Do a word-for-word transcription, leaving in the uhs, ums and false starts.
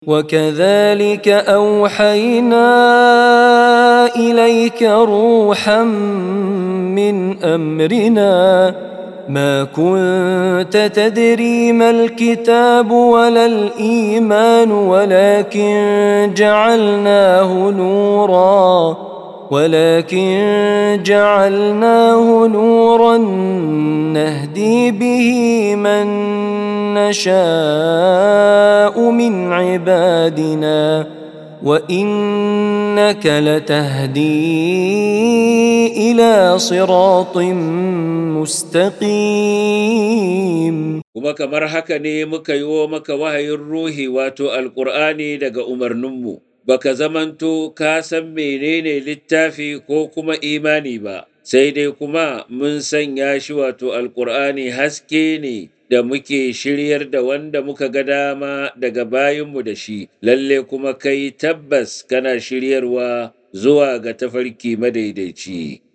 وكذلك أوحينا إليك روحا من أمرنا ما كنت تدري ما الكتاب ولا الإيمان ولكن جعلناه نورا ولكن جعلناه نورا نهدي به من نشاء من عبادنا وإنك لتهدي إلى صراط مستقيم. kuma kamar haka ne muka yi wa maka wahayin ruhi wato alƙur'ani daga umarninmu baka zamanto ka san menene littafi ko kuma imani ba sai dai kuma mun sanya shi wato alƙur'ani haske ne da muke shiryar da wanda muka ga dama daga bayinmu da shi lalle kuma kai tabbas kana shiryarwa zuwa ga tafarki madaidaici.